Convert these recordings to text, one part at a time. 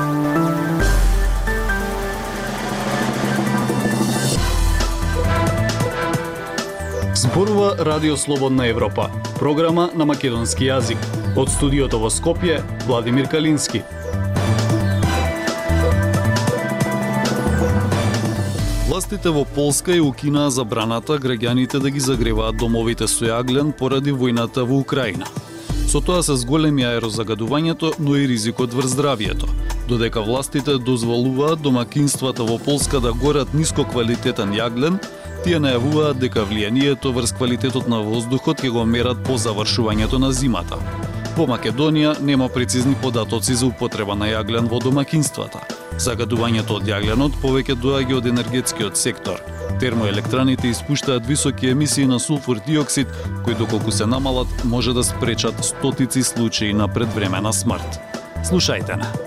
Зборува Радио Слободна Европа, програма на македонски јазик. Од студиото во Скопје, Владимир Калински. Властите во Полска ја укинаа забраната граѓаните да ги загреваат домовите со јаглен поради војната во Украина. Со тоа се зголеми аерозагадувањето, но и ризикот врз здравието. Додека властите дозволуваат домакинствата во Полска да горат нискоквалитетен јаглен, тие најавуваат дека влијанието врз квалитетот на воздухот ќе го мерат по завршувањето на зимата. Во Македонија нема прецизни податоци за употреба на јаглен во домакинствата. Загадувањето од јагленот повеќе доаѓа од енергетскиот сектор. Термоелектраните испуштаат високи емисии на сулфур диоксид, кои доколку се намалат може да спречат стотици случаи на предвремена смрт. Слушајте на.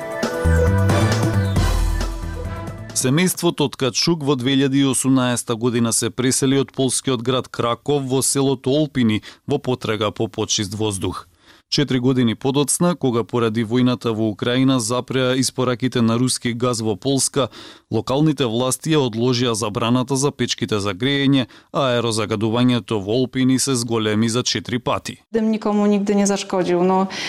Семејството од Качук во 2018 година се пресели од полскиот град Краков во селото Олпини во потрага по почист воздух. 4 години подоцна, кога поради војната во Украина запреа испораките на руски газ во Полска, локалните власти ја одложија забраната за печките за грејење, а аерозагадувањето во Олпини се зголеми за 4 пати. Dym nikomu nigdy nie zaszkodził.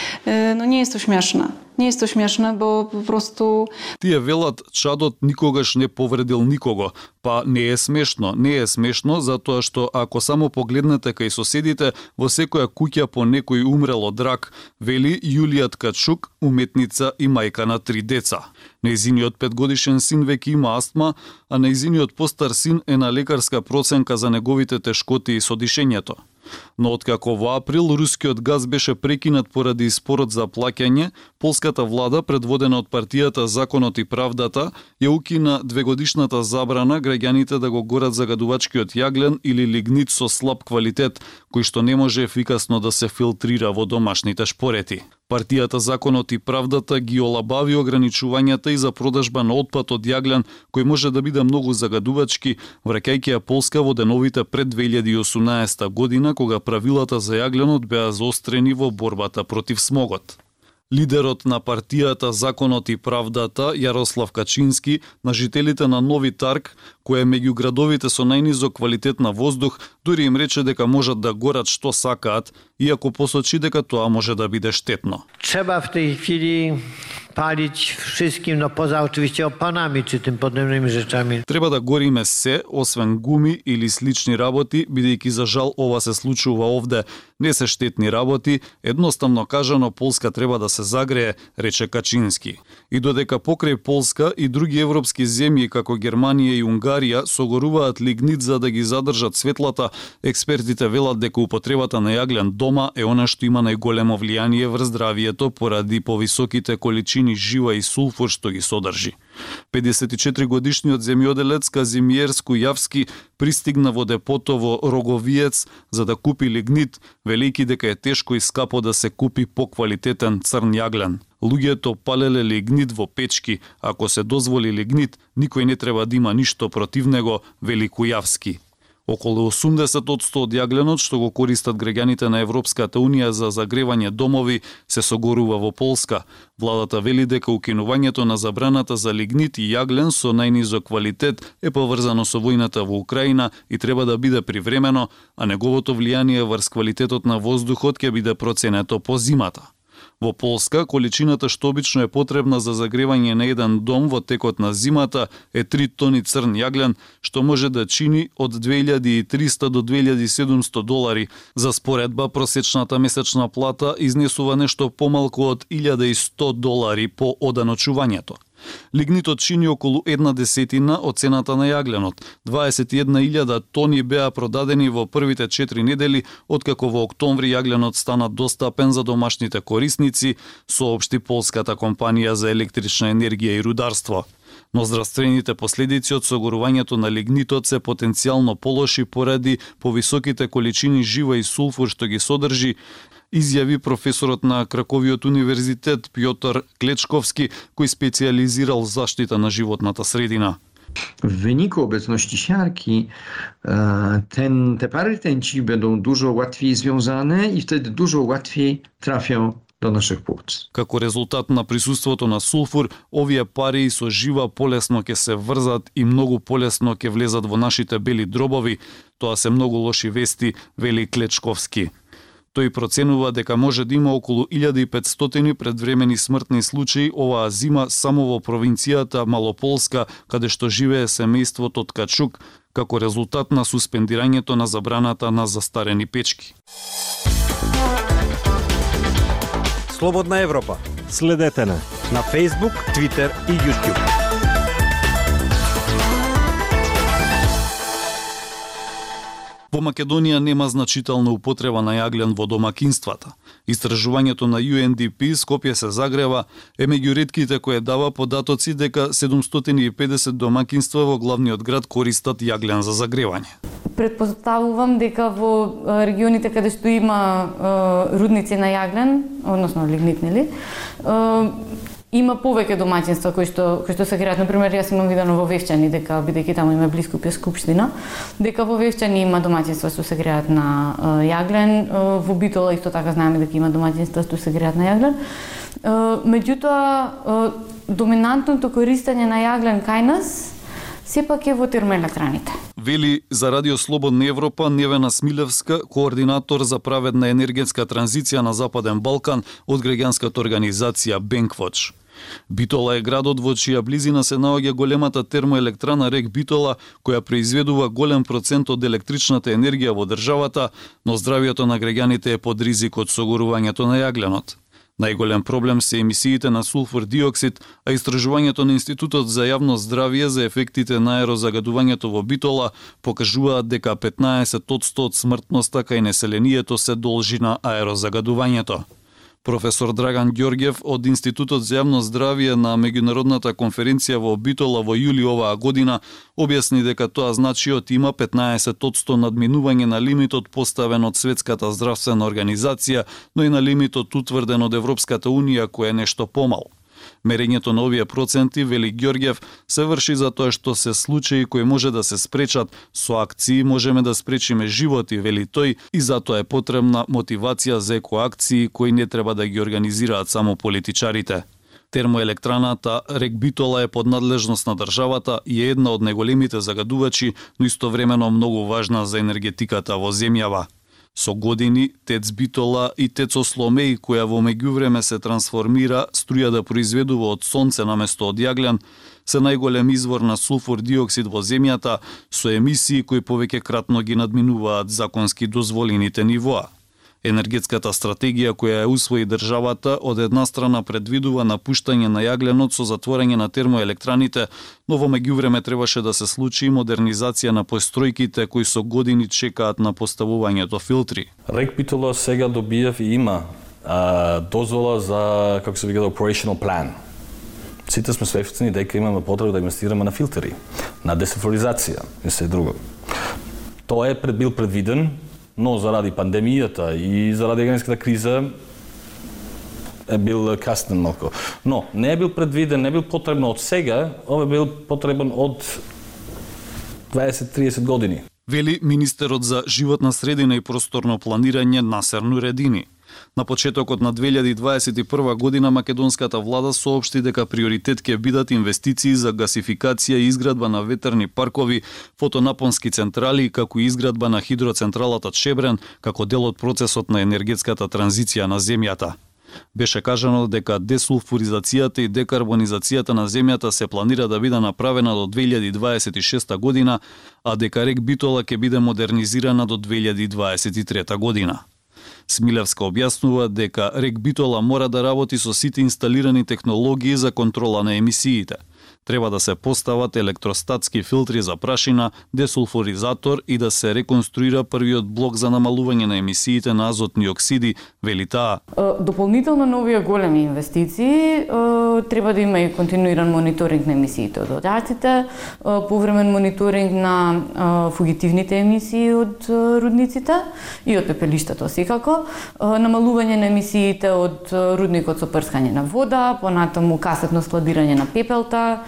Nie jest to śmieszne. Nie jest to śmieszne, bo po prostu... Тие велат, чадот никогаш не повредил никого. Па не е смешно. Не е смешно затоа што ако само погледнете кај соседите, во секоја куќа по некој умрел од рак, вели Јулија Ткачук, уметница и мајка на 3 деца. Нејзиниот 5-годишен син веќе има астма, а нејзиниот постар син е на лекарска проценка за неговите тешкоти со дишењето. Но откако во април рускиот газ беше прекинат поради спорот за плаќање, полската влада, предводена од партијата Законот и правдата, ја укина 2-годишната забрана граѓаните да го горат загадувачкиот јаглен или лигнит со слаб квалитет, кој што не може ефикасно да се филтрира во домашните шпорети. Партијата Законот и правдата ги олабави ограничувањата и за продажба на отпад од јаглен, кој може да биде многу загадувачки, враќајќи ја Полска во деновите пред 2018 година, кога правилата за јагленот беа заострени во борбата против смогот. Лидерот на партијата Законот и правдата, Јарослав Качински, на жителите на Нови Тарг, кој е меѓу градовите со најнизок квалитет на воздух, дури им рече дека можат да горат што сакаат, иако посочи дека тоа може да биде штетно. Trzeba w tej chwili palić wszystkim, poza oczywiście opanami czy tym podobnymi rzeczami. Треба да гориме се, освен гуми или слични работи, бидејќи за жал ова се случува овде. Не се штетни работи, едноставно кажано Полска треба да се загрее, рече Качински. И додека покрај Полска и други европски земји како Германија и Унгарија согоруваат лигнит за да ги задржат светлата, експертите велат дека употребата на јаглен дома е она што има најголемо влијание врз здравието поради повисоките количини жива и сулфур што ги содржи. 54-годишниот земјоделец Казимиер Скујавски пристигна во депото во Роговиец за да купи лигнит, велики дека е тешко и скапо да се купи поквалитетен црн јаглен. Луѓето палеле лигнит во печки, ако се дозволи лигнит, никој не треба да има ништо против него, вели Кујавски. Околу 80% од јагленот што го користат граѓаните на Европската Унија за загревање домови се согорува во Полска. Владата вели дека укинувањето на забраната за лигнит и јаглен со најнизок квалитет е поврзано со војната во Украина и треба да биде привремено, а неговото влијание врз квалитетот на воздухот ќе биде проценето по зимата. Во Полска, количината што обично е потребна за загревање на еден дом во текот на зимата е 3 тони црн јаглен, што може да чини од 2300 до 2700 долари. За споредба, просечната месечна плата изнесува нешто помалку од 1100 долари по оданочувањето. Лигнитот чини околу 1/10 од цената на јагленот. 21.000 тони беа продадени во првите 4 недели, откако во октомври јагленот стана достапен за домашните корисници, соопшти полската компанија за електрична енергија и рударство. Но здравствените последици од согорувањето на лигнитот се потенцијално полоши поради повисоките количини жива и сулфур што ги содржи, изјави професорот на Краковиот универзитет Пјотр Клечковски, кој специализирал заштита на животната средина. W wyniku obecności siarki te pary rtęci będą dużo łatwiej związane i wtedy dużo łatwiej trafią do naszych płuc. Како резултат на присуството на сулфур, овие пари со жива полесно ќе се врзат и многу полесно ќе влезат во нашите бели дробови. Тоа се многу лоши вести, вели Клечковски. Тој проценува дека може да има околу 1500 предвремени смртни случаи оваа зима само во провинцијата Малополска, каде што живее семејството Ткачук, како резултат на суспендирањето на забраната на застарени печки. Слободна Европа. Следете на Facebook, Twitter и YouTube. Во Македонија нема значителна употреба на јаглен во домакинствата. Истражувањето на UNDP Скопје се загрева е меѓу ретките кои дава податоци дека 750 домакинства во главниот град користат јаглен за загревање. Предпоставувам дека во регионите каде што има рудници на јаглен, односно лигнит, нели, има повеќе домаќинства кои што се греат. Например, јас имам видено во Вевчани, дека бидејќи таму има близко Скупштина, дека во Вевчани има домаќинства што се греат на јаглен, во Битола исто така знаеме дека има домаќинства што се греат на јаглен. Меѓутоа, доминантното користење на јаглен кај нас сепак е во термоелектраните. Вели за Радио Слободна Европа Невена Смилевска, координатор за праведна енергетска транзиција на Западен Балкан од граѓанската организација Бенквоч. Битола е градот во чија близина се наоѓа големата термоелектрана РЕК Битола, која произведува голем процент од електричната енергија во државата, но здравјето на граѓаните е под ризик од согорувањето на јагленот. Најголем проблем се емисиите на сулфур диоксид, а истражувањето на Институтот за јавно здравје за ефектите на аерозагадувањето во Битола покажуваат дека 15% од смртноста кај населението се должи на аерозагадувањето. Професор Драган Ѓорѓев од Институтот за јавно здравје на меѓународната конференција во Битола во јули оваа година објасни дека тоа значиот има 15% надминување на лимитот поставен од Светската здравствена организација, но и на лимитот утврден од Европската унија кој е нешто помал. Мерењето на овие проценти, вели Ѓорѓев, се врши за тоа што се случаи кои може да се спречат, со акции можеме да спречиме животи, вели тој, и затоа е потребна мотивација за екоакции кои не треба да ги организираат само политичарите. Термоелектраната РЕК Битола е под надлежност на државата и е една од најголемите загадувачи, но истовремено многу важна за енергетиката во земјава. Со години, ТЕЦ Битола и ТЕЦ Осломеј, која во меѓувреме се трансформира, струја да произведува од сонце наместо од јаглен, се најголем извор на сулфур диоксид во земјата, со емисии кои повеќекратно ги надминуваат законски дозволените нивоа. Енергетската стратегија која ја усвои државата од една страна предвидува напуштање на јагленот со затворање на термоелектраните, но во меѓувреме требаше да се случи и модернизација на постројките кои со години чекаат на поставувањето филтри. РЕК Битола сега добиев и има дозвола за, како се вика, operational plan. Сите сме свесни дека имаме потреба да инвестираме на филтери, на десулфуризација и се друго. Тоа е бил предвиден, но заради пандемијата и заради енергетската криза е бил каснен малку. Но не е бил предвиден, не е бил потребно од сега, ова е бил потребен од 20-30 години. Вели министерот за животна средина и просторно планирање Насер Нуредини. На почетокот на 2021 година македонската влада соопшти дека приоритет ќе бидат инвестиции за гасификација и изградба на ветерни паркови, фотонапонски централи, како и изградба на хидроцентралата Чебрен, како дел од процесот на енергетската транзиција на земјата. Беше кажано дека десулфуризацијата и декарбонизацијата на земјата се планира да биде направена до 2026 година, а дека РЕК Битола ќе биде модернизирана до 2023 година. Смилевска објаснува дека РЕК Битола мора да работи со сите инсталирани технологии за контрола на емисиите. Треба да се постават електростатски филтри за прашина, десулфуризатор и да се реконструира првиот блок за намалување на емисиите на азотни оксиди, вели таа. Дополнително на овие големи инвестиции треба да има и континуиран мониторинг на емисиите од одаците, повремен мониторинг на фугитивните емисии од рудниците и од пепелиштата секако, намалување на емисиите од рудникот со прскање на вода, понатаму касетно складирање на пепелта,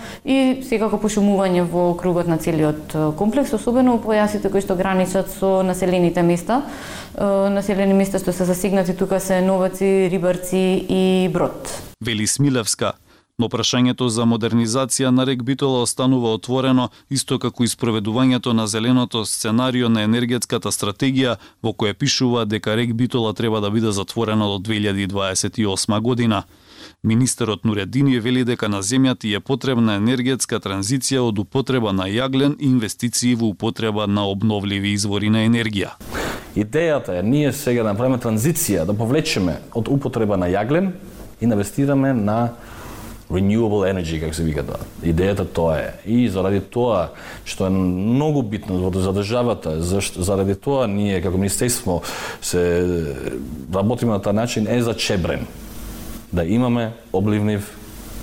и секако пошумување во кругот на целиот комплекс, особено во појасите кои што граничат со населените места. Населени места што се засегнати тука се Новаци, Рибарци и Брод. Вели Смилевска. Но прашањето за модернизација на рек Битола останува отворено, исто како и спроведувањето на зеленото сценарио на енергетската стратегија, во која пишува дека рек Битола треба да биде затворена до 2028 година. Министерот Нуредини вели дека на земјата е потребна енергетска транзиција од употреба на јаглен и инвестиции во употреба на обновливи извори на енергија. Идејата е ние сега да направиме транзиција, да повлечеме од употреба на јаглен и инвестираме на renewable energy, како се вика тоа. Идејата тоа е. И заради тоа, што е многу битно за државата, заради тоа ние како министерство се работиме на тај начин е за Чебрен. Да имаме обливнив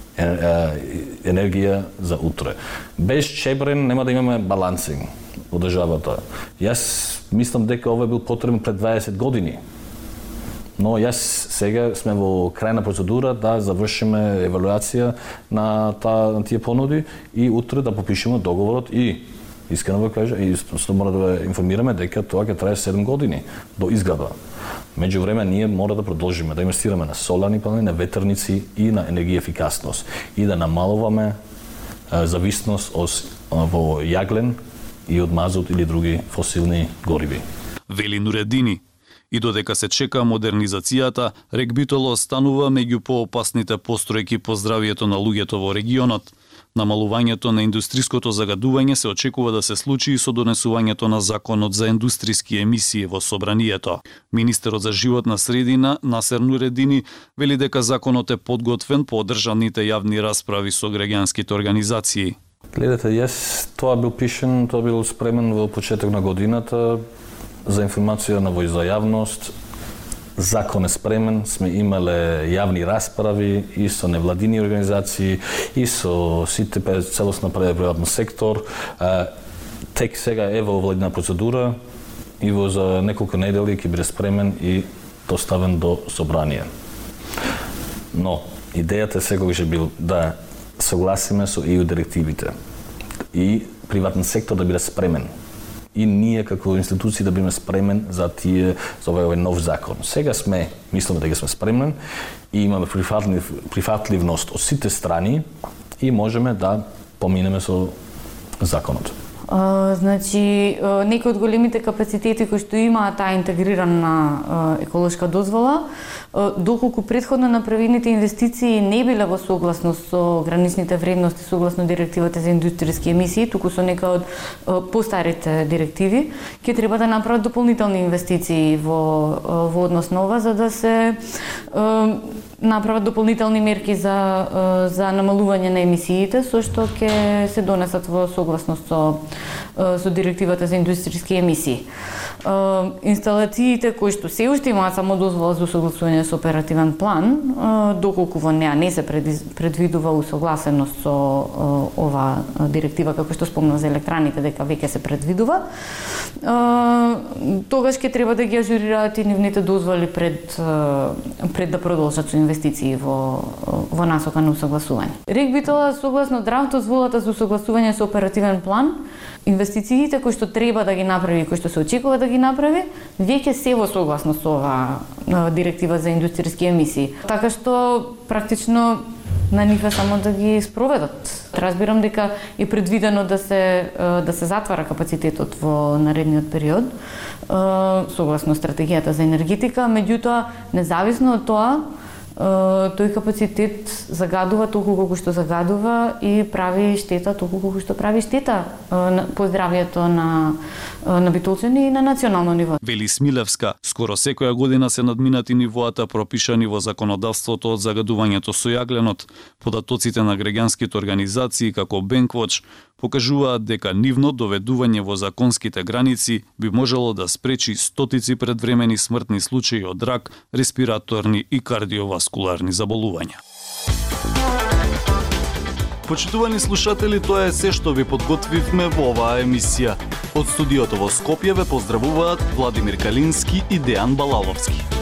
енергија за утре. Без Чебрен нема да имаме балансинг во државата. Јас мислам дека ова е бил потребен пред 20 години. Но јас сега сме во крајна процедура да завршиме евалуација на тие понуди и утре да подпишеме договорот и искрено да кажа и мора да информираме дека тоа ќе трае 7 години до изграда. Меѓувреме ние мора да продолжиме да инвестираме на соларни панели, на ветерници и на енергија ефикасност и да намалуваме зависност во јаглен и од мазут или други фосилни гориви. Вели Нуредини. И додека се чека модернизацијата, рек Битола останува меѓу поопасните постројки по здравието на луѓето во регионот. Намалувањето на индустриското загадување се очекува да се случи и со донесувањето на законот за индустријски емисии во собранието. Министерот за животна средина Насер Нуредини вели дека законот е подготвен по одржаните јавни расправи со граѓанските организации. Гледате, тоа бил спремен во почеток на годината за информација на за јавност. Закон е спремен, сме имале јавни расправи и со невладини организации, и со сите целосно приватен сектор. Тек сега е во владина процедура и за неколку недели ќе биде спремен и доставен до собрание. Но идејата секогаш бил да согласиме со EU директивите и приватен сектор да биде спремен. И ние како институции да биме спремен за овој нов закон. Сега мислиме дека сме спремни и имаме прифатливност од сите страни и можеме да поминеме со законот. Значи, некои од големите капацитети кои што имаат таа интегрирана еколошка дозвола, доколку претходно направените инвестиции не биле во согласност со граничните вредности согласно директивата за индустријски емисии, туку со некои од постарите директиви, ќе треба да направат дополнителни инвестиции во однос на ова, за да се направат дополнителни мерки за намалување на емисиите, со што ќе се донесат во согласност со директивата за индустријски емисии. Инсталациите кои што се уште имаат само дозвола за усогласување со оперативен план, доколку во неа не се предвидува усогласеност со ова директива, како што спомнав за електраните, дека веќе се предвидува, тогаш ќе треба да ги ажурираат и нивните дозволи пред да продолжат со инвестиции во насока на усогласување. Рек Битола согласно драфт дозволата за усогласување со оперативен план, инвестициите кои што треба да ги направи, кои што се очекува да ги направи, веќе се во согласност со ова директива за индустријски емисии. Така што практично на нив е само да ги спроведат. Разбирам дека е предвидено да се затвара капацитетот во наредниот период, согласно стратегијата за енергетика, меѓутоа независно од тоа, тој капацитет загадува толку колку што загадува и прави штета толку колку што прави штета по здравјето на битолчани и на национално ниво. Вели Смилевска, скоро секоја година се надминати нивоата пропишани во законодавството од загадувањето со јагленот. Податоците на граѓанските организации како Bankwatch покажуваат дека нивно доведување во законските граници би можело да спречи стотици предвремени смртни случаи од рак, респираторни и кардиоваскуларни заболувања. Почитувани слушатели, тоа е се што ви подготвивме во оваа емисија. Од студиото во Скопје ве поздравуваат Владимир Калински и Дејан Балаловски.